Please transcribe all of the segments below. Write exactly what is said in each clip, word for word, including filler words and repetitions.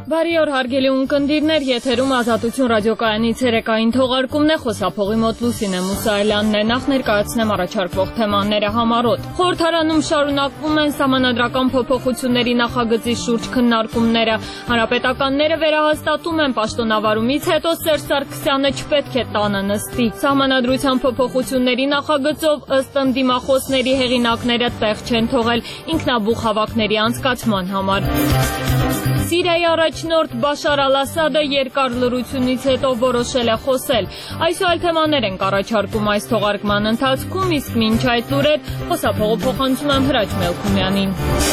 Բարի օր հարգելի ունկնդիրներ, եթերում Ազատություն ռադիոկայանի ցերեկային թողարկումն է, խոսափողի մոտ Լուսինե Մուսայելյանն է, նախ ներկայացնեմ առաջարկվող թեմաները համառոտ։ Խորհրդարանում շարունակվում են սահմանադրական փոփոխությունների նախագծի շուրջ քննարկումները։ Հանրապետականները վերահաստատում են պաշտոնավարումից հետո Սերժ Սարգսյանը չպետք է տանը նստի։ Սահմանադրության փոփոխությունների նախագծով ըստ ընդդիմախոսների հեղինակները տեղ չեն թողել ինքնաբուխ հավաքների անցկացման համար։ Սիրիայի առաջնորդ Բաշար Ալ-Ասադը երկար լռությունից հետո որոշել է խոսել։ Այսօր թեմաներ ենք առաջարկում այս թողարկման ընթացքում, իսկ մինչ այդ լուրեր խոսափողը փոխանցում եմ Հրաչ Մելքումյանին։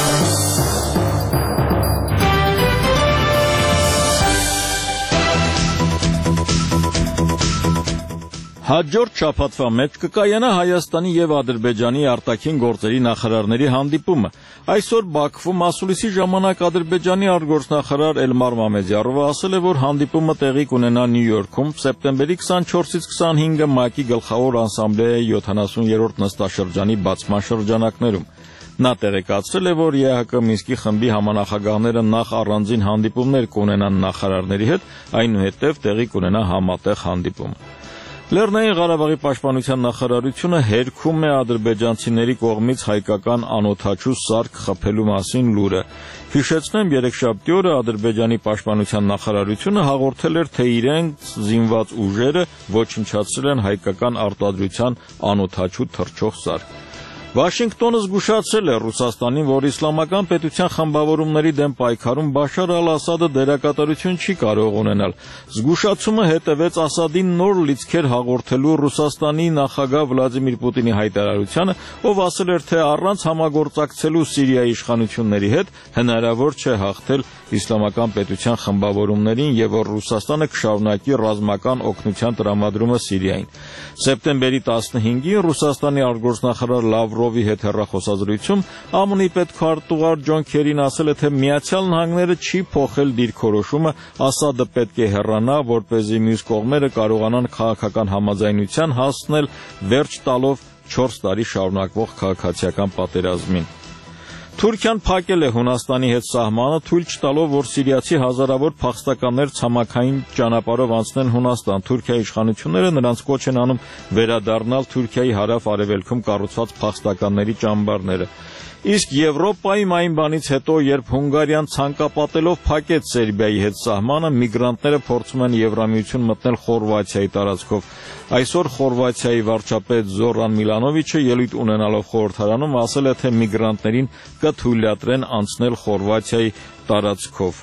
Հաջորդ շաբաթվա մեջ կկայանա Հայաստանի եւ Ադրբեջանի արտաքին գործերի նախարարների հանդիպումը։ Այսօր Բաքվում ասուլիսի ժամանակ Ադրբեջանի արտգործնախարար Էլմար Մամեդյարովը ասել է, որ հանդիպումը տեղի կունենա Նյու Յորքում սեպտեմբերի քսանչորսից քսանհինգը ՄԱԿ-ի գլխավոր ասամբլեայի յոթանասուներորդ նստաշրջանի բացման շրջանակներում։ Նա տեղեկացրել է, որ ԵԱՀԿ Մինսկի խմբի համանախագահները նախ առանձին հանդիպումներ կունենան նախարարների հետ, այնուհետև տեղի կունենա համատեղ հանդիպում։ Լեռնային Ղարաբաղի պաշտպանության նախարարությունը հերքում է ադրբեջանցիների կողմից հայկական անօդաչու սարք խփելու մասին լուրը։ Հիշեցնեմ, երեքշաբթի օրը Ադրբեջանի պաշտպանության նախարարությունը հաղորդել էր, թե իրենց զինված ուժերը ոչնչացրել են հայկական արտադրության անօդաչու թռչող սարք։ Վաշինգտոնը զգուշացրել է Ռուսաստանին, որ իսլամական պետության խմբավորումների դեմ պայքարում Բաշար Ալ-Ասադը դերակատարություն չի կարող ունենալ։ Զգուշացումը հետևեց Ասադին նոր լիցքեր հաղորդելու Ռուսաստանի նախագահ Վլադիմիր Պուտինի հայտարարությանը, ով ասել էր, թե առանց համագործակցելու Սիրիայի իշխանությունների հետ հնարավոր չէ հաղթել իսլամական պետության խմբավորումներին եւ որ Ռուսաստանը կշարունակի ռազմական օգնության տրամադրումը Սիրիային։ Սեպտեմբերի տասնհինգին Ռուսաստանի արտգործնախարար Լավրովի հետ հեռախոսազրույցում ԱՄՆ-ի պետքարտուղար Ջոն Քերին ասել է, թե Միացյալ Նահանգները չի փոխել դիրքորոշումը, Ասադը պետք է հեռանա, որպեսզի մյուս կողմերը կարողանան քաղաքական համաձայնության հասնել, վերջ տալով չորս տարի շարունակվող քաղաքացիական պատերազմին։ Թուրքիան փակել է Հունաստանի հետ սահմանը, թույլ չտալով, որ սիրիացի հազարավոր փախստականներ ցամաքային ճանապարհով անցնեն Հունաստան։ Թուրքիայի իշխանությունները նրանց կոչ են անում վերադառնալ Թուրքիայի հարավ-արևելքում կառուցված փախստականների ճամբարները։ Իսկ Եվրոպայում այն բանից հետո, երբ Հունգարիան ցանկապատելով փակեց Սերբիայի հետ սահմանը, միգրանտները փորձում են Եվրամիություն մտնել Խորվաթիայի տարածքով։ Այսօր Խորվաթիայի վարչապետ Զորան Միլանովիչը ելույթ ունենալով խորհրդարանում ասել է, թե միգրանտներին կթույլատրեն անցնել Խորվաթիայի տարածքով։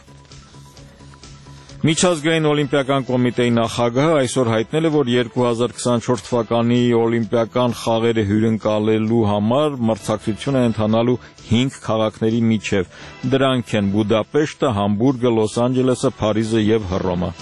Միջազգային օլիմպիական կոմիտեի նախագահը այսօր հայտնել է, որ երկու հազար քսանչորս թվականի օլիմպիական խաղերը հյուրընկալելու համար մրցակցություն է ընթանալու հինգ քաղաքների միջև։ Դրանք են Բուդապեշտը, Համբուրգը, Լոս Անջելեսը, Փարիզը եւ Հռոմը։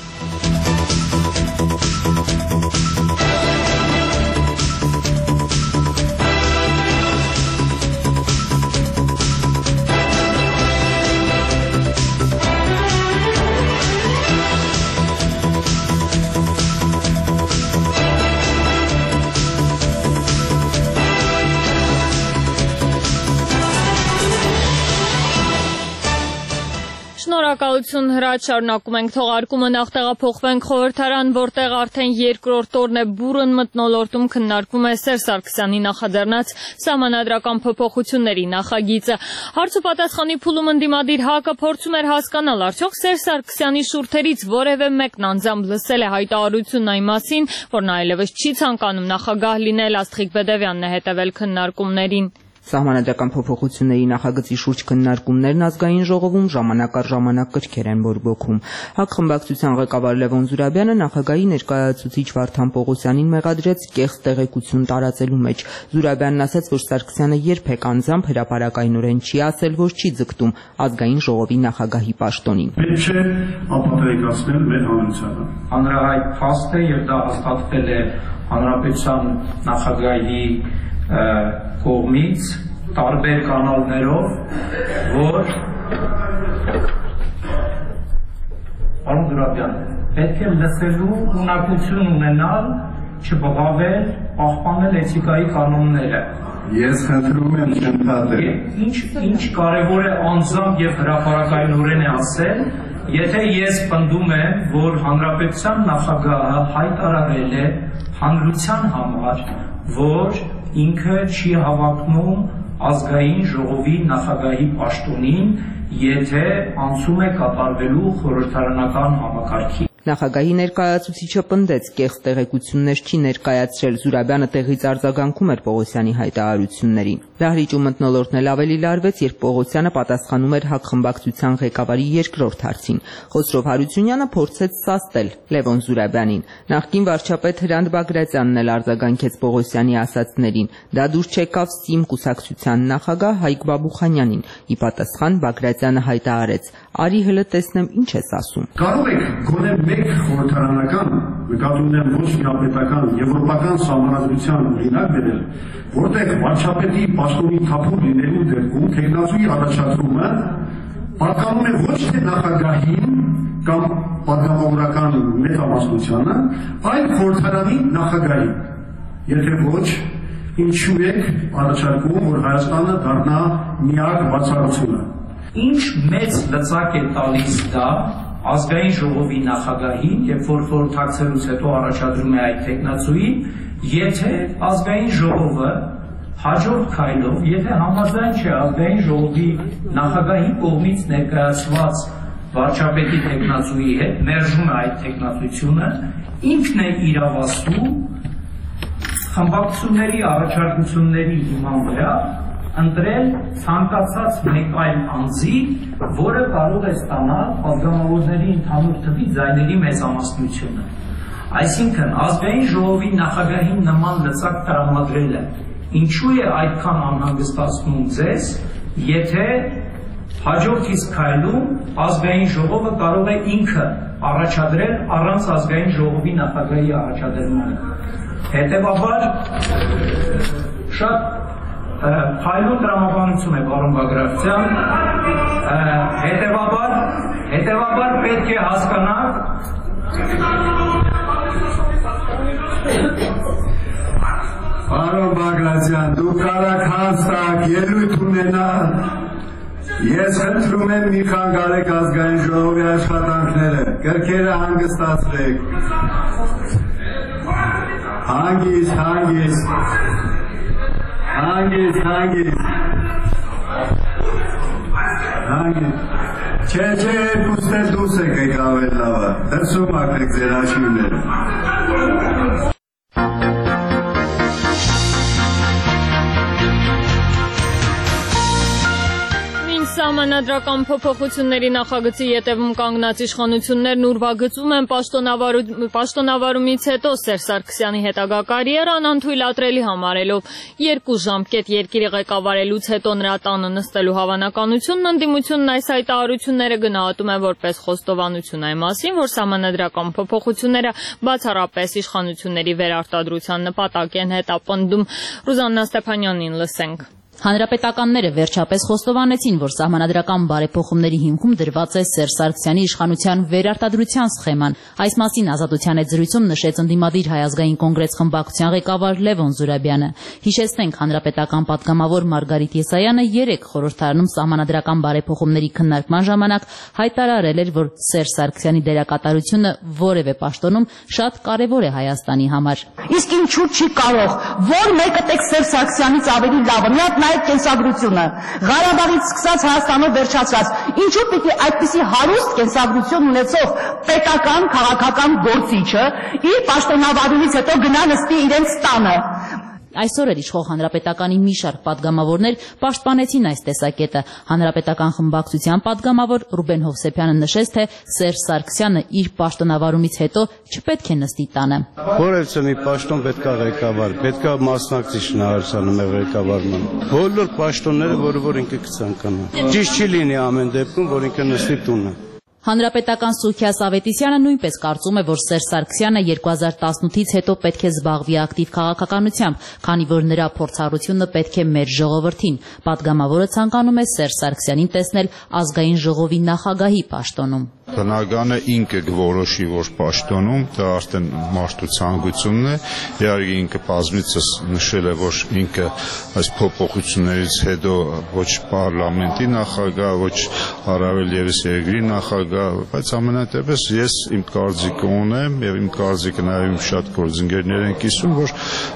Շնորհակալություն Հրաչ, շարունակում ենք թողարկումը, նախ տեղափոխվենք խորհրդարան, որտեղ արդեն երկրորդ օրն է բուռն մթնոլորտում քննարկվում է Սերժ Սարգսյանի նախաձեռնած սահմանադրական փոփոխությունների նախագիծը։ Հարց ու պատասխանի փուլում ընդդիմադիր ՀԱԿ-ը փորձում էր հասկանալ, արդյոք Սերժ Սարգսյանի շուրթերից որևէ մեկն անձամբ լսել է հայտարարությունն այն մասին, որ նա այլևս չի ցանկանում նախագահ լինել, Աստղիկ Բեդևյանն է հետևել քննարկումներին։ Սահմանադրական փոփոխությունների նախագծի շուրջ քննարկումներն ազգային ժողովում ժամանակ առ ժամանակ կրքեր են բորբոքում։ ՀԱԿ խմբակցության ղեկավար Լևոն Զուրաբյանը նախագահի ներկայացուցիչ Վարդան Պողոսյանին մեղադրեց կեղծ տեղեկություն տարածելու մեջ։ Զուրաբյանն ասաց, որ Սարգսյանը երբեք անձամբ հրապարակայնորեն չի ասել, որ չի ձգտում ազգային ժողովի նախագահի պաշտոնին։ Պետք չէ ապատեգացնել մեր հանրությանը։ Հանրահայտ փաստ է եւ դա հաստատվել է հանրապետության նախագահի կողմից տարբեր կանալներով, որ Պարոն Զուրաբյան, պետք է լսելու ունակություն ունենալ, չբղավել, պահպանել էթիկայի կանոնները։ Ես խնդրում եմ չընդհատել։ Ինչ ինչ կարևոր է անձամբ եւ հրապարակայնորեն է ասել, Եթե ես պնդում եմ, որ հանրապետության նախագահը հայտարարել է հանրության համար, որ ինքը չի հավակնում ազգային ժողովի նախագահի պաշտոնին, եթե անցում է կատարվելու խորհրդարանական համակարգի։ Նախագահի ներկայացուցիչը պնդեց, կեղծ տեղեկություններ չի ներկայացրել, Զուրաբյանը տեղից արձագանքում էր Պողոսյանի հայտարարություններին։ Դահլիճում մթնոլորտն էլ ավելի լարվեց, երբ Պողոսյանը պատասխանում էր ՀԱԿ խմբակցության ղեկավարի երկրորդ հարցին։ Խոսրով Հարությունյանը փորձեց սաստել Լևոն Զուրաբյանին։ Նախկին վարչապետ Հրանտ Բագրատյանն էլ արձագանքեց Պողոսյանի ասացներին։ Դա դուր չեկավ ՍԻՄ կուսակցության նախագահ Հայկ Բաբուխանյանին։ Ի պատասխան Բագրատյանը հայտարարեց. «Արի հլը տեսնեմ ինչ ես ասում»։ Կարող եք գոնե մեկ խորհրդարանական, նկատի ունեմ ոչ միապետական, եվրոպական սահմանադրության օրինակ բերել, որտեղ վարչապետի պաշտոնի թափուր լինելու դեպքում թեկնածուի առաջադրումը պատկանում է ոչ թե նախագահին կամ պատգամավորական մեծամասնությանը, այլ խորհրդարանի նախագահին։ Եթե ոչ, ինչու եք առաջարկում, որ Հայաստանը դառնա միակ բացառությունը։ Ինչ մեծ լծակ է տալիս դա ազգային ժողովի նախագահին, երբ որ խորհրդակցելուց հետո առաջադրում է այդ տեխնացուին, եթե ազգային ժողովը հաջորդ քայլով, եթե համաձայն չէ ազգային ժողովի նախագահի կողմից ներկայացված վարչապետի տեխնացուի հետ, մերժում է այդ տեխնացությունը, ինքն է իրավասու խմբակցությունների առաջարկությունների հիման վրա ընտրել ցանկացած մեկ այլ անձի, որը կարող է ստանալ պատգամավորների ընդհանուր թվի ձայների մեծամասնությունը։ Այսինքն ազգային ժողովի նախագահին նման լծակ տրամադրելը ինչու է այդքան անհանգստացնում ձեզ, եթե հաջորդ իսկ քայլում ազգային ժողովը կարող է ինքը առաջադրել առանց ազգային ժողովի նախագահի առաջադրման։ Հետևաբար շատ Հայլուն տրամաբանություն է, պարոն Բագրատյան, հետևաբար, հետևաբար պետք է հասկանալ, պարոն Բագրատյան, դուք կարաք հաստատ ելույթ ունենալ, ես խնդրում եմ մի խանգարեք ազգային ժողովի աշխատանքները, կրքերը հանգստացրեք, հանգիստ, հանգիստ, Հանգիստ, հանգիստ, հանգիստ, չէ, չէ, երկուստ էլ դուս եք եկավ էլ լավը, դրսում ակրեք ձեր հաշիվները։ Սահմանադրական փոփոխությունների նախագծի ետևում կանգնած իշխանություններն ուրվագծում են պաշտոնավարումից հետո Սերժ Սարգսյանի հետագա կարիերան անթույլատրելի համարելով երկու ժամկետ երկիրը ղեկավարելուց հետո նրա տանը նստելու հավանականությունն ընդդիմությունն այս հայտարարությունները գնահատում է որպես խոստովանություն այն մասին, որ սահմանադրական փոփոխությունները բացառապես իշխանությունների վերարտադրության նպատակ են հետապնդում։ Ռուզաննա Ստեփանյանին լսենք։ Հանրապետականները վերջապես խոստովանեցին, որ սահմանադրական բարեփոխումների հիմքում դրված է Սերժ Սարգսյանի իշխանության վերարտադրության սխեման։ Այս մասին Ազատության հետ զրույցում նշեց ընդդիմադիր Հայ ազգային կոնգրես խմբակցության ղեկավար Լևոն Զուրաբյանը։ Հիշեցնենք, հանրապետական պատգամավոր Մարգարիտ Եսայանը երեկ խորհրդարանում սահմանադրական բարեփոխումների քննարկման ժամանակ հայտարարել էր, որ Սերժ Սարգսյանի դերակատարությունը որևէ պաշտոնում շատ կարևոր է Հայաստանի համար։ Իսկ ինչու չի կարող, որ մեկը տեք Սերժ Սարգսյանից ավելի լավը, մի հատ այդ կենսագրությունը, Ղարաբաղից սկսած Հայաստանով վերջացած, ինչու պիտի այդպիսի հարուստ կենսագրություն ունեցող պետական քաղաքական գործիչը իր պաշտոնավարումից հետո գնա նստի իրենց տանը։ Այսօր էլ իշխող հանրապետականի մի շարք պատգամավորներ պաշտպանեցին այս տեսակետը։ Հանրապետական խմբակցության պատգամավոր Ռուբեն Հովսեփյանը նշեց, թե Սերժ Սարգսյանը իր պաշտոնավարումից հետո չպետք է նստի տանը։ Որևէ մի պաշտոն պետք է ղեկավար, պետք է մասնակցի շնորհարարությանը ղեկավարման։ Բոլոր պաշտոնները, որը որ ինքը կցանկանա։ Ճիշտ չի լինի ամեն դեպքում, որ ինքը նստի տունը։ Հանրապետական Սուրքիաս Ավետիսյանը նույնպես կարծում է, որ Սերժ Սարգսյանը երկու հազար տասնութից հետո պետք է զբաղվի ակտիվ քաղաքականությամբ, քանի որ նրա փորձառությունը պետք է մեր ժողովրդին։ Պատգամավորը ցանկանում է Սերժ Սարգսյանին տեսնել ազգային ժողովի նախագահի պաշտոնում։ Բնականը ինքը գորոշի որ պաշտոնում, դա արդեն մարդու ցանկությունն է, իհարկե ինքը բազմիցս նշել է, որ ինքը այս փոփոխություններից հետո ոչ պարլամենտի նախագահ, ոչ առավել եւս երկրի նախագահ, բայց ամենատեպս ես իմ կարծիքը ունեմ եւ իմ կարծիքը նաեւ իմ շատ գործընկերներ են կիսում, որ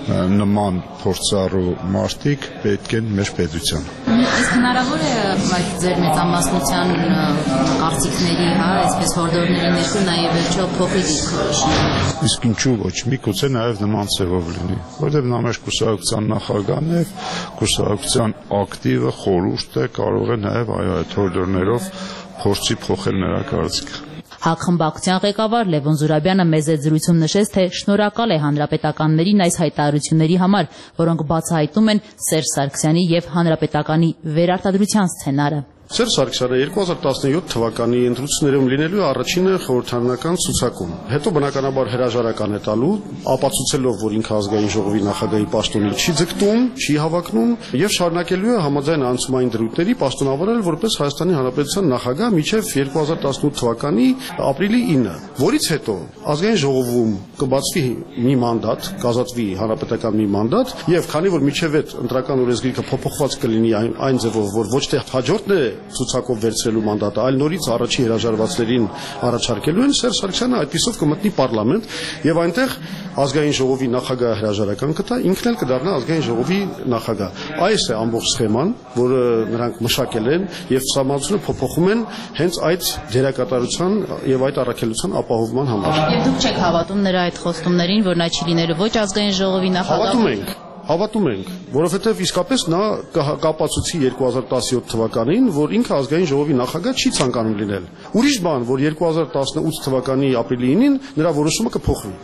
նման փորձառու մարդիկ պետք են մեր պետությանը։ Իսկ հնարավոր է այդ ձեր մեծամասնության կարծիքների, հա, այսպես հորդորների ներքո նաև վերջո փոխի դիրքը։ Իսկ ինչու ոչ, միգուցե նաև նման ձևով լինի, որովհետև նա մեր կուսակցության նախագահն է, կուսակցության ակտիվը խորհուրդը կարող է նաև այդ հորդորներով փորձի փոխել նրա կարծիքը։ ՀԱԿ խմբակցության ղեկավար Լևոն Զուրաբյանը մեծ զրույցում նշեց, թե շնորհակալ է հանրապետականներին այս հայտարարությունների համար, որոնք բացահայտում են Սերժ Սարգսյանի եւ հանրապետականի վերարտադրության սցենարը։ Սերժ Սարգսյանը երկու հազար տասնյոթ թվականի ընտրություններում լինելու առաջինը խորհրդարանական ցուցակում։ Հետո բնականաբար հրաժարական է տալու, ապացուցելով, որ ինքը ազգային ժողովի նախագահի պաշտոնի չի ձգտում, չի հավակնում եւ շարունակելու է համաձայն անցումային դրույթների պաշտոնավորել որպես Հայաստանի Հանրապետության նախագահ մինչեւ երկու հազար տասնութ թվականի ապրիլի ինը, որից հետո ազգային ժողովում կբացվի մի մանդատ, կազատվի հանրապետական մի մանդատ եւ քանի որ մինչեւ այդ ընտրական օրենսգիրքը փոփոխված կլինի այն, այն ձևով, որ ոչ թե հաջորդն է ցուցակով վերցրելու մանդատը, այլ նորից առաջի հրաժարվածներին առաջարկելու են, Սերժ Սարգսյանը այդպիսով կմտնի պարլամենտ եւ այնտեղ ազգային ժողովի նախագահը հրաժարական կտա, ինքն էլ կդառնա ազգային ժողովի նախագահ։ Այս է ամբողջ սխեման, որը նրանք մշակել են եւ սահմանությունը փոփոխում են հենց այդ դերակատարության եւ այդ առաքելության ապահովման համար։ Եվ դուք չեք հավատում նրա այդ խոստումներին, որ նա չի լինելու ոչ ազգային ժողովի նախագահ։ Հավատում ենք։ Հավատում ենք, որովհետև իսկապես նա կապացուցի երկու հազար տասնյոթ թվականին, որ ինքը ազգային ժողովի նախագահ չի ցանկանում լինել։ Ուրիշ բան, որ երկու հազար տասնութ թվականի ապրիլի ինին նրա որոշումը կփոխվի։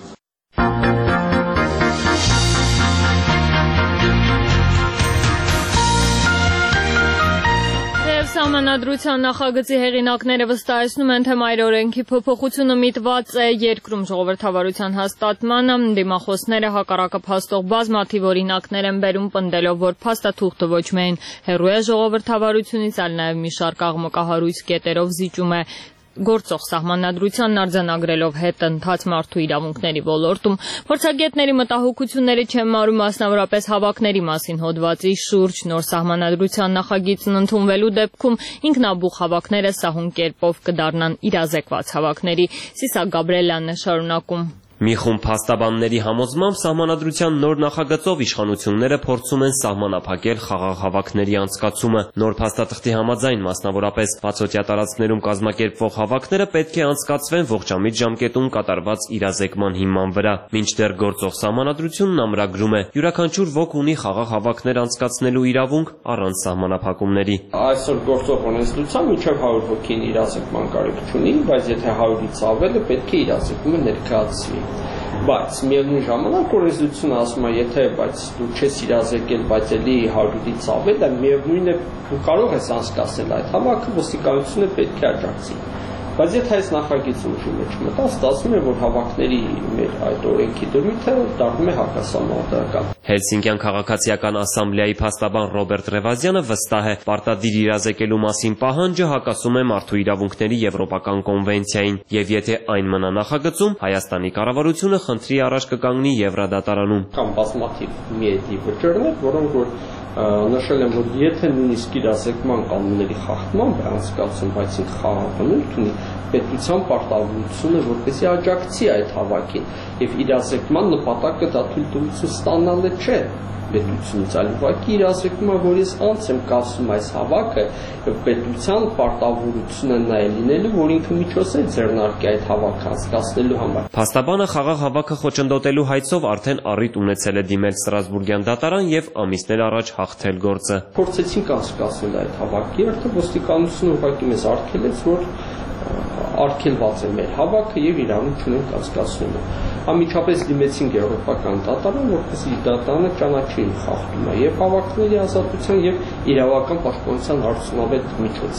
Սահմանադրության նախագծի հեղինակները վստահեցնում են, թե մայր օրենքի փոփոխությունը միտված է երկրում ժողովրդավարության հաստատմանը, դիմախոսները հակառակը փաստող բազմաթիվ օրինակներ են բերում, պնդելով, որ փաստաթուղթը ոչ միայն հեռու է ժողովրդավարությունից, այլ նաև մի շարք աղմկահարույց կետերով զիջում է գործող սահմանադրությանն արձանագրելով հետընթաց մարդու իրավունքների ոլորտում, փորձագետների մտահոգությունները չեն մարում մասնավորապես հավաքների մասին հոդվածի շուրջ, նոր սահմանադրության նախագիծն ընդունվելու դեպքում ինքնաբուխ հավաքները սահուն կերպով կդառնան իրազեկված հավաքների։ Սիսակ Գաբրելյանն է շարունակում։ Մի խումբ փաստաբանների համոզմամբ սահմանադրության նոր նախագծով իշխանությունները փորձում են սահմանափակել խաղաղ հավաքների անցկացումը։ Նոր փաստաթղթի համաձայն, մասնավորապես բացօթյա տարածքներում կազմակերպվող հավաքները պետք է անցկացվեն ողջամիտ ժամկետում կատարված իրազեկման հիման վրա։ Մինչդեռ գործող սահմանադրությունն ամրագրում է յուրաքանչյուր ոք ունի խաղաղ հավաքներ անցկացնելու իրավունք առանց սահմանափակումների։ Այսօր գործող օրենսդրությամբ մինչև հարյուր հոգին իրազեկման կարիք չունի, բայց եթե հարյուրից ավել է, պետք է իրազեկումը ներկայացվի։ Բայց միևնույն ժամանակ օրենսդրությունը ասում է, եթե բայց դու չես իրազեկել, բայց էլի հարյուրից ավել է, միևնույն է դու կարող ես անցկացնել այդ հավաքը, ոստիկանությունը պետք է աջակցի։ Բայց եթե այս նախագիծը ուժի մեջ մտա, ստացվում է, որ հավաքների մեր այդ օրենքի դրույթը դառնում է հակասահմանադրական։ Հելսինկյան քաղաքացիական ասամբլեայի փաստաբան Ռոբերտ Ռևազյանը վստահ է, պարտադիր իրազեկելու մասին պահանջը հակասում է մարդու իրավունքների եվրոպական կոնվենցիային, եւ եթե այն մնա նախագծում, Հայաստանի կառավարությունը խնդրի առաջ կկանգնի Եվրադատարանում։ Կամ բազմաթիվ միեդի վճռներ, որոնք որ նշել են, որ եթե նույնիսկ իրազեկման կանոնների խախտման է անցկացում, բայց ինքը խաղաղ բնույթ ունի, պետության պարտավորությունը որպեսզի աջակցի այդ հավաքին եւ իրազեկման նպատակը դա թույլտվություն ստանալը չէ պետությունից, այլ ուղղակի իրազեկումը, որ ես անց եմ կասում այս հավաքը եւ պետության պարտավորությունը նա է լինելու, որ ինքը միջոց է ձեռնարկի այդ հավաքը անցկացնելու համար։ Փաստաբանը խաղաղ հավաքը խոչընդոտելու հայցով արդեն առիթ ունեցել է դիմել Ստրասբուրգյան դատարան եւ ամիսներ առաջ հաղթել գործը։ Փորձեցինք անցկացնել այդ հավաքի, երբ ոստիկանությունը ուղղակի մեզ արգելեց, որ արգելված է մեր հավաքը եւ իրավունք չունենք անցկացնելու։ Անմիջապես դիմեցինք եվրոպական դատարան, որպեսզի դատարանը ճանաչի խախտումը եւ հավաքների ազատության եւ իրավական պաշտպանության արդյունավետ միջոց։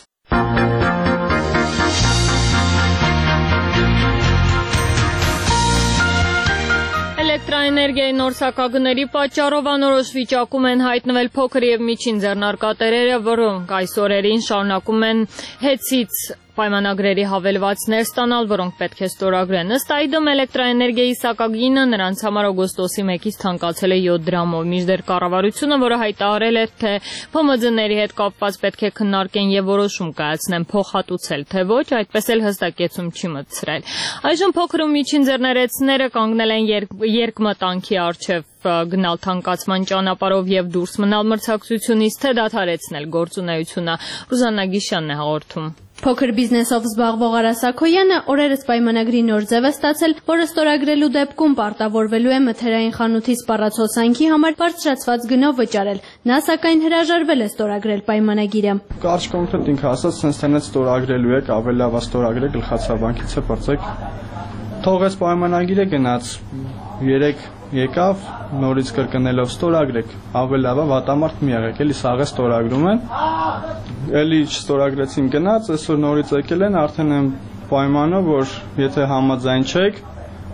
Էլեկտրաէներգիայի նոր սակագների պատճառով անորոշ վիճակում են հայտնվել փոքր եւ միջին ձեռնարկատերերը, որոնք այս օրերին շարունակում են հեծից պայմանագրերի հավելվածներ ստանալ, որոնք պետք է ստորագրեն։ Ըստ այդմ էլեկտրաէներգիայի սակագինը նրանց համար օգոստոսի մեկից թանկացել է յոթ դրամով, մինչդեռ կառավարությունը, որը հայտարարել է, թե Փ M Ծ-ների հետ կապված պետք է քննարկեն եւ որոշում կայացնեն փոխհատուցել, թե ոչ, այդպես էլ հստակեցում չի մտցրել։ Այժմ փոքր ու միջին ձեռներեցները կանգնել են երկմտանքի առջև գնալ թանկացման ճանապարհով եւ դուրս մնալ մրցակցությունից, թե դադարեցնել գործունեությունը։ Ռուզաննա Գիշյանն է հաղորդում։ Փոքր բիզնեսով զբաղվող Արա Սաքոյանը օրերս պայմանագրի նոր ձև է ստացել, որը ստորագրելու դեպքում պարտավորվելու է մթերային խանութի սպառացոսանքի համար բարձրացված գնով վճարել։ Նա սակայն հրաժարվել է ստորագրել պայմանագիրը։ Կարճ կոնկրետ ինքը ասած, sense տենից ստորագրելու եք, ավելի լավ է ստորագրել, գլխացավանքից է բրծեք։ Թողեց պայմանագիրը գնաց երեք եկավ, նորից կրկնելով ստորագրեք, ավելի լավ է վատամարդ մի եղեք, էլի սաղը ստորագրում են, էլի չստորագրեցին գնաց, այսօր նորից եկել են, արդեն են պայմանը, որ եթե համաձայն չեք,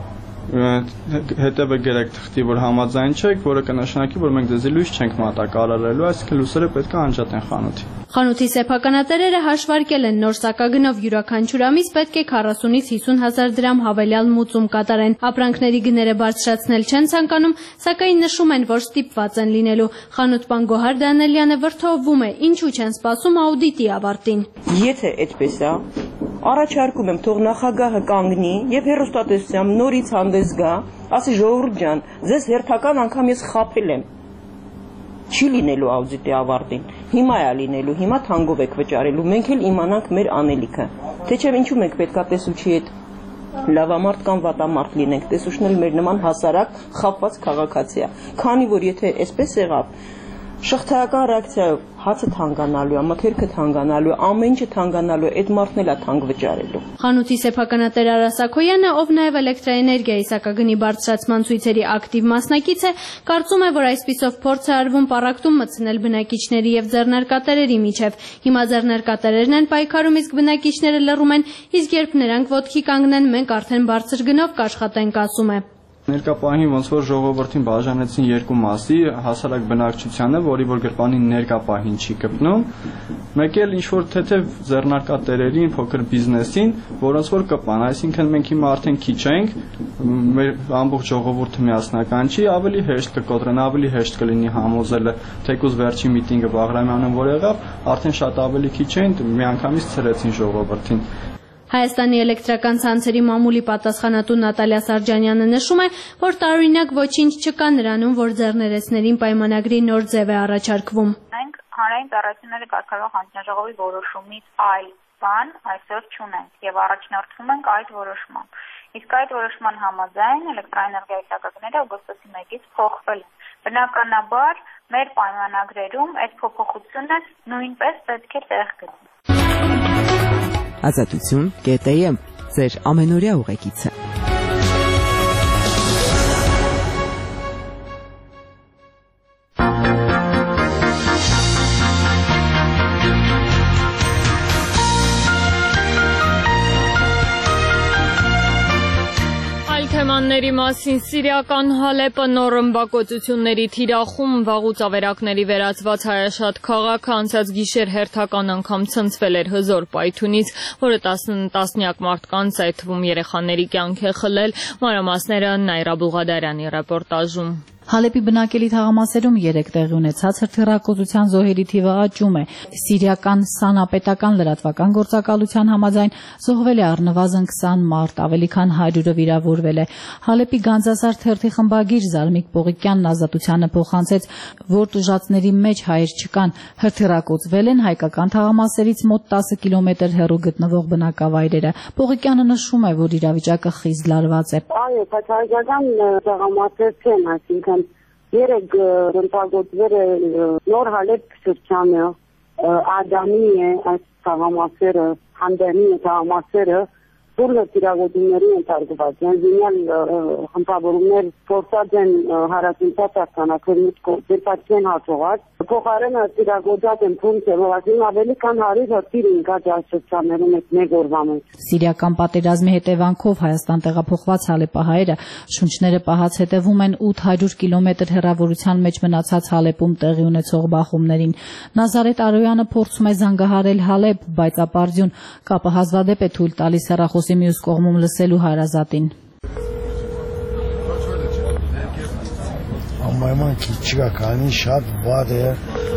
հետևը գրեք թղթի, որ համաձայն չեք, որը կնշանակի, որ մենք ձեզի լույս չենք մատակարարելու, այսինքն լույսերը պետք է անջատեն խանութի։ Խանութի սեփականատերերը հաշվարկել են նոր սակագնով յուրաքանչյուր ամիս պետք է քառասունից հիսուն հազար դրամ հավելյալ մուծում կատարեն։ Ապրանքների գները բարձրացնել չեն ցանկանում, սակայն նշում են, որ ստիպված են լինելու։ Խանութպան Գոհար Դանելյանը վրդովվում է, ինչու չեն սպասում աուդիտի ավարտին։ Եթե այդպես է, առաջարկում եմ թող նախագահը կանգնի եւ հեռուստատեսությամբ նորից հանդես գա, ասի ժողովուրդ ջան, ձեզ հերթական անգամ ես խաբել եմ։ Չի լինելու աուդիտի ավարտին։ Հիմա է լինելու, հիմա թանգով եք վճարելու, մենք էլ իմանանք մեր անելիքը։ Թե չէ ինչու մենք պետքա տեսուչի հետ լավամարդ կամ վատամարդ լինենք, տեսուչն էլ մեր նման հասարակ խաբված քաղաքացի է։ Քանի որ եթե այսպես եղավ, շղթայական ռեակցիայով հացը թանկանալու է, մթերքը թանկանալու է, ամեն ինչը թանկանալու է, այդ մարդն էլ է թանկ վճարելու։ Խանութի սեփականատեր Արա Սաքոյանը, ով նաև էլեկտրաէներգիայի սակագնի բարձրացման ցույցերի ակտիվ մասնակից է, կարծում է, որ այսպիսով փորձ է արվում պառակտում մտցնել բնակիչների եւ ձեռնարկատերերի միջև։ Հիմա ձեռնարկատերերն են պայքարում, իսկ բնակիչները լռում են, իսկ երբ նրանք ոտքի կանգնեն, մենք արդեն բարձր գնով կաշխատենք, ասում է։ Ներկա պահին ոնց որ ժողովրդին բաժանեցին երկու մասի, հասարակ բնակչությանը, որի որ գրպանին ներկա պահին չի գտնում, մեկ էլ ինչ որ թեթև ձեռնարկատերերին, փոքր բիզնեսին, որոնց որ կպան, այսինքն մենք հիմա արդեն քիչ ենք, մեր ամբողջ ժողովուրդը միասնական չի, ավելի հեշտ կկոտրեն, ավելի հեշտ կլինի համոզելը, թեկուզ վերջի միտինգը Բաղրամյանը որ եղավ, արդեն շատ ավելի քիչ էին, միանգամից ցրեցին ժողովրդին։ Հայաստանի էլեկտրական ցանցերի մամուլի պատասխանատու Նատալիա Սարջանյանը նշում է, որ տարօրինակ ոչինչ չկա նրանում, որ ձեռներեցներին պայմանագրի նոր ձև է առաջարկվում։ Մենք հանրային ծառայությունների կարգավորող հանձնաժողովի որոշումից այլ բան այսօր չունենք եւ առաջնորդվում ենք այդ որոշմամբ։ Իսկ այդ որոշման համաձայն էլեկտրաէներգիայի սակագները օգոստոսի մեկից փոխվել են։ Բնականաբար մեր պայմանագրերում այդ փոփոխությունը նույնպես պետք է տեղ գտնի։ Ազատություն կետ է եմ, ձեր ամենօրյա ուղեկիցը։ Թեմաների մասին Սիրիական Հալեպը նոր ռմբակոծությունների թիրախում վաղուց ավերակների վերածված հայաշատ քաղաքը անցած գիշեր հերթական անգամ ցնցվել էր հզոր պայթյունից, որը տասնյակ մարդկանց, այդ թվում երեխաների կյանք է խլել։ Մանրամասները Նայրա Բուղադարյանի ռեպորտաժում։ Հալեպի բնակելի թաղամասերում երեք տեղի ունեցած հրթիռակոծության զոհերի թիվը աճում է։ Սիրիական սանապետական լրատվական գործակալության համաձայն զոհվել է առնվազն քսան մարդ, ավելի քան հարյուրը վիրավորվել է։ Հալեպի Գանձասար թերթի խմբագիր Զարմիկ Պողիկյանն Ազատությանը փոխանցեց, որ տուժածների մեջ հայեր չկան, հրթիռակոծվել են հայկական թաղամասերից մոտ տասը կիլոմետր հեռու գտնվող բնակավայրերը։ Պողիկյանը նշում է, որ իրավիճակը խիստ լարված է։ Այո, բացահայտական թաղամասեր չեն, այսինքն երեք ռմբակոծվել է Նոր Հալեպ շրջանը, Ադամի է այս թաղամասերը, Հանդերնի թաղամասերը, Բուրը տիրագոտումների ենթարկված են, զինյալ խմբավորումներ փորձած են հարացնցած արձանագրել մուտքով դեպքեն հաջողած, փոխարենը տիրագոտած են փունջը, որովհետեւ ավելի քան հարյուր հրթիռ ինքած աշճաններում է մեկ օրվա մեջ։ Սիրիական պատերազմի հետևանքով Հայաստան տեղափոխված հալեպահայերը շունչները պահած հետևում են ութ հարյուր կիլոմետր հեռավորության մեջ մնացած Հալեպում տեղի ունեցող բախումներին։ Նազարեթ Արոյանը փորձում է զանգահարել Հալեպ, բայց ապարդյուն կապը հազվադեպ է թույլ տալիս հեռախոսի մյուս կողմում լսելու հարազատին։ Ամայման քիչիկա քանի շատ վատ է։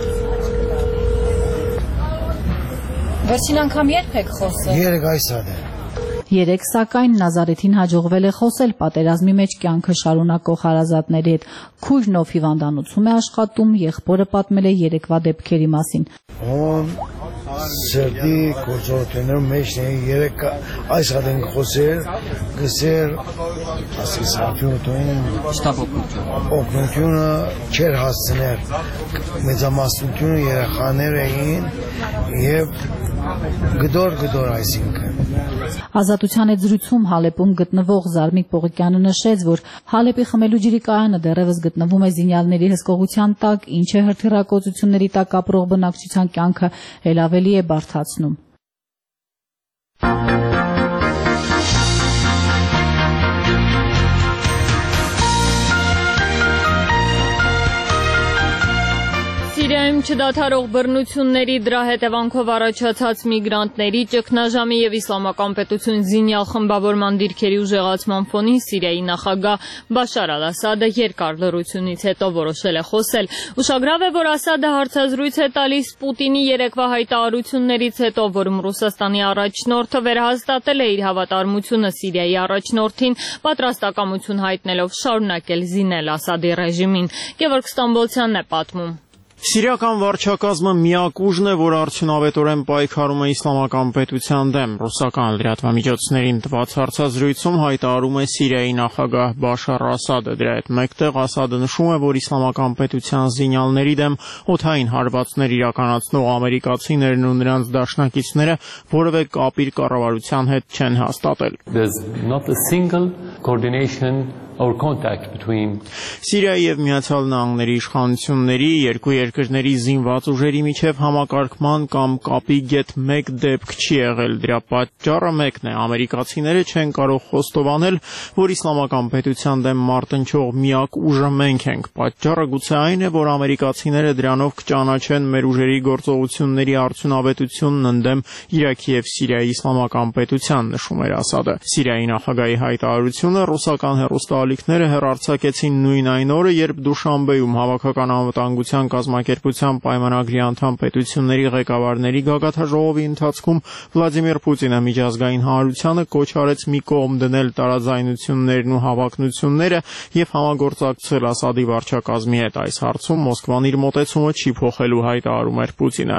Վերջին անգամ երբ եք խոսել։ Երեք այսօր է։ Երեք սակայն Նազարեթին հաջողվել է խոսել պատերազմի մեջ կյանքը շարունակող հարազատների հետ։ Քույրն ով հիվանդանոցում է աշխատում, եղբորը պատմել է երեկվա դեպքերի մասին։ Սերդի գործողություններում մեջ երեք այս հատ ենք խոսել, գսեր ասես ապյոտային օգնությունը չեր հասցներ, մեծամասնությունը երեխաներ էին և գդոր-գդոր այսինքն։ Ազատության հետ զրույցում Հալեպում գտնվող Զարմիկ Պողիկյանը նշեց, որ Հալեպի խմելու ջրի կայանը դեռևս գտնվում է զինյալների հսկողության տակ, ինչը հրթիռակոծությունների տակ ապրող բնակչության կյանքը էլ ավելի է բարդացնում։ Սիրիայում չդադարող բռնությունների, դրա հետևանքով առաջացած միգրանտների, ճգնաժամի եւ իսլամական պետություն զինյալ խմբավորման դիրքերի ուժեղացման ֆոնին Սիրիայի նախագահ Բաշար Ալ-Ասադը երկար լռությունից հետո որոշել է խոսել։ Ուշագրավ է, որ Ասադը հարցազրույց է տալիս Պուտինի երեկվա հայտարարություններից հետո, որում Ռուսաստանի առաջնորդը վերահաստատել է իր հավատարմությունը Սիրիայի առաջնորդին, պատրաստակամություն հայտնելով շարունակել զինել Ասադի ռեժիմին։ Գևորգ Ստամբոլցյանն է պատմում։ Սիրիական վարչակազմը միակ ուժն է, որ արդյունավետորեն պայքարում է իսլամական պետության դեմ։ Ռուսական լրատվամիջոցներին տված հարցազրույցում հայտարարում է Սիրիայի նախագահ Բաշար Ասադը։ Դրա հետ մեկտեղ Ասադը նշում է, որ իսլամական պետության զինյալների դեմ օդային հարվածներ իրականացնող ամերիկացիներն ու նրանց դաշնակիցները որևէ կապ իր կառավարության հետ չեն հաստատել։ Սիրիայի եւ Միացյալ Նահանգների իշխանությունների երկու երկրների զինված ուժերի միջև համակարգման կամ կապի գեթ մեկ դեպք չի եղել։ Դրա պատճառը մեկն է՝ ամերիկացիները չեն կարող խոստովանել, որ իսլամական պետության դեմ մարտնչող միակ ուժը մենք ենք։ Պատճառը գուցե այն է, որ ամերիկացիները դրանով կճանաչեն մեր ուժերի գործողությունների արդյունավետությունն ընդդեմ Իրաքի եւ Սիրիայի իսլամական պետության, նշում էր Ասադը։ Սիրիայի նախագահի հայտարարությունը ռուսական հեռուստաալիքները հեռարձակեցին նույն այն օրը, երբ Դուշանբեում հավաքական անվտանգության կազմակերպության պայմանագրի անդամ պետությունների ղեկավարների գագաթնաժողովի ընթացքում Վլադիմիր Պուտինը միջազգային հանրությանը կոչ արեց մի կողմ դնել տարաձայնություններն ու հավակնությունները եւ համագործակցել Ասադի վարչակազմի հետ։ Այս հարցում Մոսկվան իր մոտեցումը չի փոխելու, հայտարարում էր Պուտինը։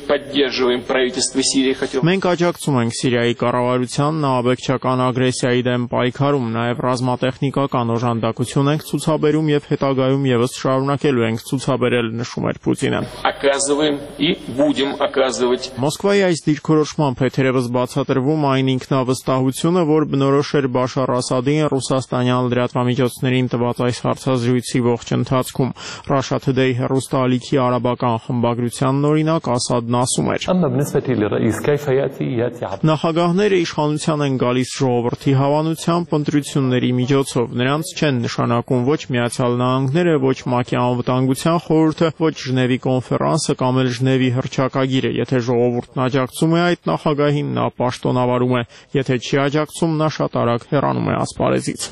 Մենք աջակցում ենք Սիրիայի կառավարությանն ահաբեկչական ագրեսիայի դեմ պայքարում, նաեւ ռազմատեխնիկական օժանդակություն ենք ցուցաբերում եւ հետագայում եւս շարունակելու ենք ցուցաբերել, նշում էր Պուտինը։ Մոսկվայի այս դիրքորոշմամբ է թերևս բացատրվում այն ինքնավստահությունը, որ բնորոշ էր Բաշար Ասադին ռուսաստանյան լրատվամիջոցներին տված այս հարցազրույցի ողջ ընթացքում։ Russia Today հեռուստաալիքի արաբական խմբագրությանն օրինակ Ասադն ասում էր. Նախագահները իշխանության են գալիս ժողովրդի հավանությամբ, ընտրությունների միջոցով, նրանց չեն նշանակում ոչ Միացյալ Նահանգները, ոչ ՄԱԿ-ի անվտանգության խորհուրդը, ոչ Ժնևի կոնֆերանսը կամ էլ Ժնևի հռչակագիրը։ Եթե ժողովուրդն աջակցում է այդ նախագահին, նա պաշտոնավարում է, եթե չի աջակցում, նա շատ արագ հեռանում է ասպարեզից։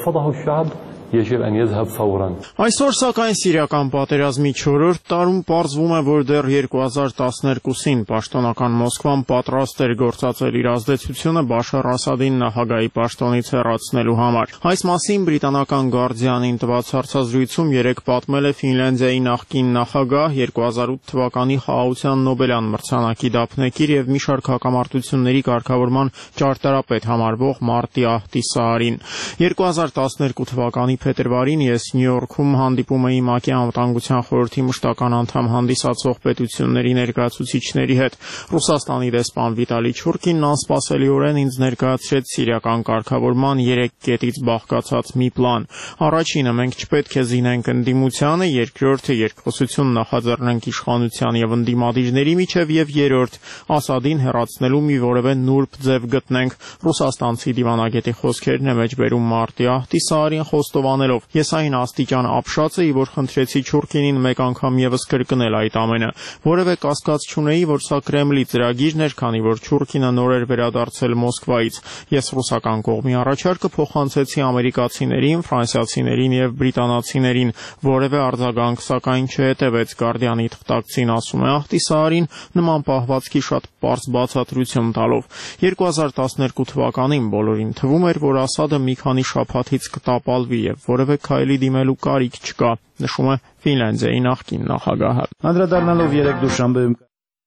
Այսօր սակայն սիրիական պատերազմի չորրորդ տարում պարզվում է, որ դեռ երկու հազար տասներկուսին պաշտոնական Մոսկվան պատրաստ էր գործածել իր ազդեցությունը Բաշար Ասադին նախագահի պաշտոնից հեռացնելու համար։ Այս մասին բրիտանական Guardian-ին տված հարցազրույցում երեկ պատմել է Ֆինլանդիայի նախկին նախագահ, երկու հազար ութ թվականի Խաղաղության Նոբելյան մրցանակի դափնեկիր եւ մի շարք հակամարտությունների կարգավորման ճարտարապետ համարվող Մարտի Ահտիսարին։ երկու հազար տասներկու թվականի թվականի փետրվարին ես Նյու Յորքում հանդիպում էի ՄԱԿ-ի անվտանգության խորհրդի մշտական անդամ հանդիսացող պետությունների ներկայացուցիչների հետ։ Ռուսաստանի դեսպան Վիտալի Չուրկինն անսպասելիորեն ինձ ներկայացրեց սիրիական կարգավորման երեք կետից բաղկացած մի պլան։ Առաջինը մենք չպետք է զինենք ընդդիմությանը, երկրորդը երկխոսություն նախաձեռնենք իշխանության եւ ընդդիմադիրների միջև եւ երրորդ Ասադին հեռացնելու մի որևէ նուրբ ձև գտնենք։ Ռուսաստանցի դիվանագետի խոսքերն է մեջբերում մարտի ահտիսարին խոստովանելով. Ես այն աստիճան ապշած էի, որ խնդրեցի Չուրկինին մեկ անգամ եւս կրկնել այդ ամենը։ Որևէ կասկած չունեի, որ սա Կրեմլի ծրագիրն էր, քանի որ Չուրկինը նոր էր վերադարձել Մոսկվայից։ Ես ռուսական կողմի առաջարկը փոխանցեցի ամերիկացիներին, ֆրանսիացիներին եւ բրիտանացիներին։ Որևէ արձագանք սակայն չհետևեց։ Գարդիանի թղթակցին ասում է Ահտիսարին նման պահվածքի շատ պարզ բացատրություն տալով։ երկու հազար տասներկու թվականին բոլորին թվում էր, որ Ասադը մի քանի շաբաթից կտապալվի եւ որևէ քայլի դիմելու կարիք չկա, նշում է Ֆինլանդիայի նախկին նախագահը։ Անդրադառնալով երեք դուշանբեում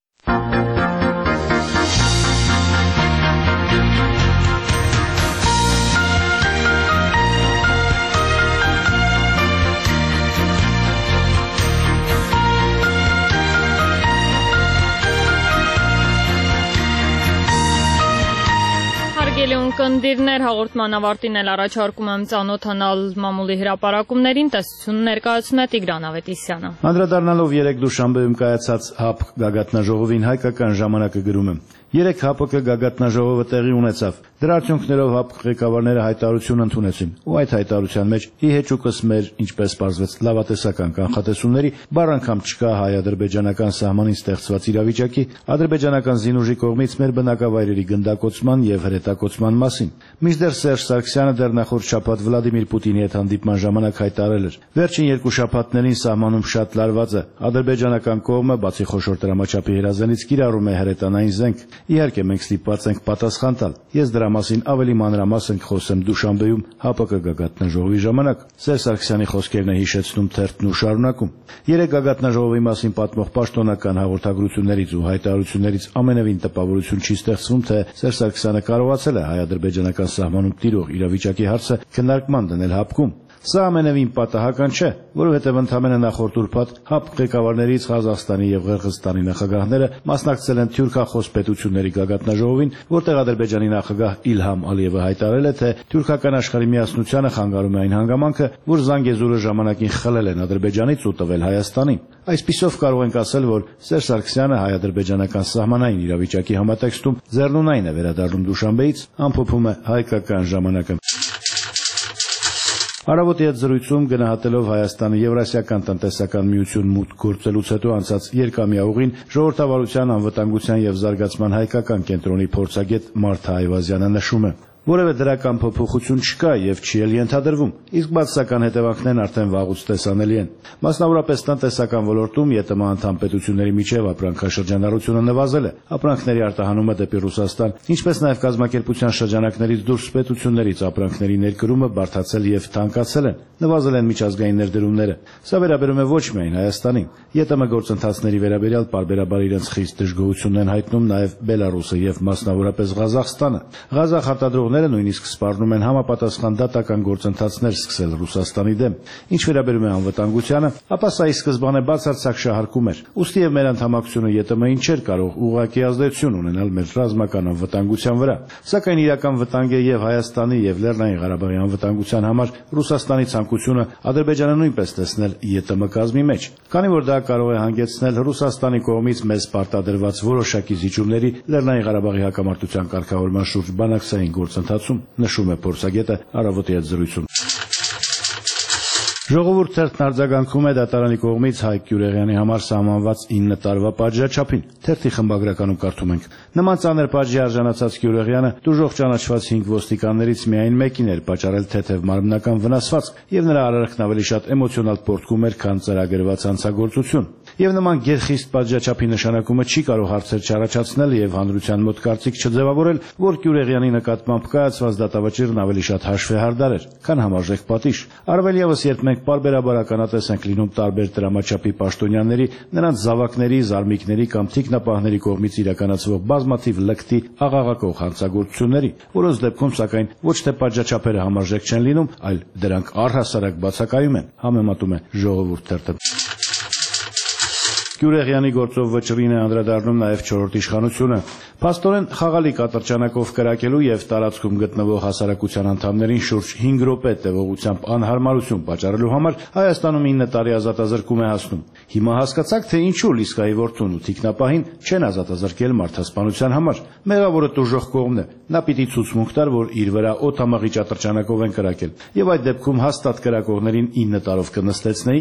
Կնդիրներ հաղորդման ավարտին էլ առաջարկում եմ ծանոթանալ մամուլի հրապարակումներին, տեսություն ներկայացնում է Տիգրան Ավետիսյանը։ Անդրադառնալով երեք դուշանբեում կայացած ՀԱՊԿ գագաթնաժողովին հայկական ժամանակը գրում է. Երեք ՀԱՊԿ գագաթնաժողովը տեղի ունեցավ։ Դրա արդյունքներով ՀԱՊԿ ղեկավարները հայտարարություն ընդունեցին, ու այդ հայտարարության մեջ ի հեճուկս մեր, ինչպես պարզվեց, լավատեսական կանխատեսումների, բառ անգամ չկա հայ-ադրբեջանական սահմանին ստեղծված իրավիճակի, ադրբեջանական զինուժի կողմից մեր բնակավայրերի գնդակոծման եւ հրետակոծման մասին։ Մինչդեռ Սերժ Սարգսյանը դեռ նախորդ շաբաթ Վլադիմիր Պուտինի հետ հանդիպման ժամանակ հայտարարել էր. Վերջին երկու շաբաթներին սահմանում շատ լարված է։ Ադրբեջանական կողմը, բացի խոշոր դրամաչափի հրազենից, կիրառում է հրետանային զենք։ Իհարկե մենք ստիպված ենք պատասխան տալ։ Ես դրա մասին ավելի մանրամասն կխոսեմ Դուշանբեում ՀԱՊԿ գագաթնաժողովի ժամանակ։ Սերժ Սարգսյանի խոսքերն է հիշեցնում թերթն ու շարունակում. Երեք գագաթնաժողովի մասին պատմող պաշտոնական հաղորդագրություններից ու հայտարարություններից ամենևին տպավորություն չի ստեղծվում, թե Սերժ Սարգսյանը կարողացել է հայ-ադրբեջանական սահմանում տիրող իրավիճակի հարցը քննարկման դնել ՀԱՊԿ-ում։ Սա ամենևին պատահական չէ, որովհետև ընդամենը նախորդ ուրբաթ ՀԱՊԿ ղեկավարներից Ղազախստանի եւ Ղրղըզստանի նախագահները մասնակցել են թյուրքախոս պետությունների գագաթնաժողովին, որտեղ Ադրբեջանի նախագահ Իլհամ Ալիևը հայտարարել է, թե թյուրքական աշխարհի միասնությանը խանգարում է այն հանգամանքը, որ Զանգեզուրը ժամանակին խլել են Ադրբեջանից ու տվել Հայաստանին։ Այսպիսով կարող ենք ասել, որ Սերժ Սարգսյանը հայ-ադրբեջանական սահմանային իրավիճակի համատեքստում ձեռնունայն է վերադառնում Դուշանբեից, ամփոփում է հայկական ժամանակը։ Առավոտի հետ զրույցում գնահատելով Հայաստանը Եվրասիական տնտեսական միություն մուտք գործելուց հետո անցած երկամյա ուղին ժողովրդավարության, անվտանգության եւ զարգացման հայկական կենտրոնի փորձագետ Մարթա Այվազյանը նշում է. Որևէ դրական փոփոխություն չկա եւ չի էլ ենթադրվում, իսկ բացասական հետևանքներն արդեն վաղուց տեսանելի են։ Մասնավորապես տնտեսական ոլորտում ԵՏՄ անդամ պետությունների միջև ապրանքաշրջանառությունը նվազել է, ապրանքների արտահանումը դեպի Ռուսաստան, ինչպես նաեւ կազմակերպության շրջանակներից դուրս պետություններից ապրանքների ներկրումը բարդացել եւ թանկացել են, նվազել են միջազգային ներդրումները։ Սա վերաբերում է ոչ միայն Հայաստանին։ ԵՏՄ գործընթացների վերաբերյալ պարբերաբար իրենց խիստ դժգոհությունն են հայտնում նաեւ Բելարուսը եւ մասնավորապես Ղազախստանը։ Ղազախ արտադրողները նույնիսկ սպառնում են համապատասխան դատական գործընթացներ սկսել Ռուսաստանի դեմ։ Ինչ վերաբերում է անվտանգությանը, ապա սա ի սկզբանե բացարձակ շահարկում էր։ Ուստի եւ մեր անդամակցությունը ԵՏՄ-ին չէր կարող ուղղակի ազդեցություն ունենալ մեր ռազմական անվտանգության վրա։ Սակայն իրական վտանգ է եւ Հայաստանի եւ Լեռնային Ղարաբաղի անվտանգության համար Ռուսաստանի ցանկությունը Ադրբեջանը նույնպես տեսնել ԵՏՄ կազմի մեջ, քանի որ դա կարող է հանգեցնել Ռուսաստանի կողմից մեզ պարտադրված որոշակի զիջումների Լեռնային Ղարաբաղի հակամարտության կարգավորման շուրջ բանակցային գործընթացում, նշում է փորձագետը առավոտի հետ զրույցում։ Ժողովուրդ թերթն արձագանքում է դատարանի կողմից Հայկ Գյուրեղյանի համար սահմանված ինը տարվա պատժաչափին։ Թերթի խմբագրականում կարդում ենք. Նման ծանր պատժի արժանացած Գյուրեղյանը դժոխ ճանաչված հինգ ոստիկաններից միայն մեկին էր պատճառել թեթև մարմնական վնասվածք, եւ նրա արարքն ավելի շատ էմոցիոնալ պոռթկում էր, քան ծրագրված հանցագործություն։ Եվ նման գերխիստ պատժաչափի նշանակումը չի կարող հարցեր չառաջացնել եւ հանրության մոտ կարծիք չձևավորել, որ Գյուրեղյանի նկատմամբ կայացված դատավճիռն ավելի շատ հաշվեհարդար էր, քան համարժեք պատիժ։ Առավել ևս, երբ մենք պարբերաբար ականատես ենք լինում տարբեր դրամաչափի պաշտոնյաների, նրանց զավակների, զարմիկների կամ թիկնապահների կողմից իրականացվող բազմաթիվ լկտի աղաղակող հանցագործությունների, որոնց դեպքում սակայն ոչ թե պատժաչափերը համարժեք չեն լինում, այլ դրանք առհասարակ բացակայում են, համեմատում է Ժողովուրդ թերթը։ Գյուրեղյանի գործով վճռին է անդրադառնում նաև չորրորդ իշխանությունը։ Փաստորեն խաղալիք ատրճանակով կրակելու եւ տարածքում գտնվող հասարակության անդամներին շուրջ հինգ րոպե տևողությամբ անհարմարություն պատճառելու համար Հայաստանում ինը տարի ազատազրկում է հասնում։ Հիմա հասկացաք, թե ինչու Լիսկայի որդուն ու թիկնապահին չեն ազատազրկել մարդասպանության համար։ Մեղավորը տուժող կողմն է։ Նա պիտի ցուցմունք տար, որ իր վրա օդամաղիչ ատրճանակով են կրակել, եւ այդ դեպքում հաստատ կրակողներին ինը տարով կնստեցնեին։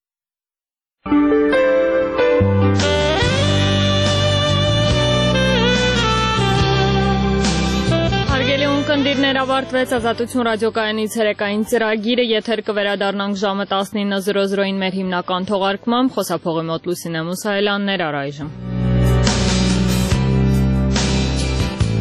Կնդիրներ ավարտվեց Ազատություն ռադիոկայանի ցերեկային ծրագիրը, եթեր կվերադառնանք ժամը տասնինը զրո զրոին մեր հիմնական թողարկմամբ, խոսափողի մոտ Լուսինե Մուսայելյաններ առայժմ։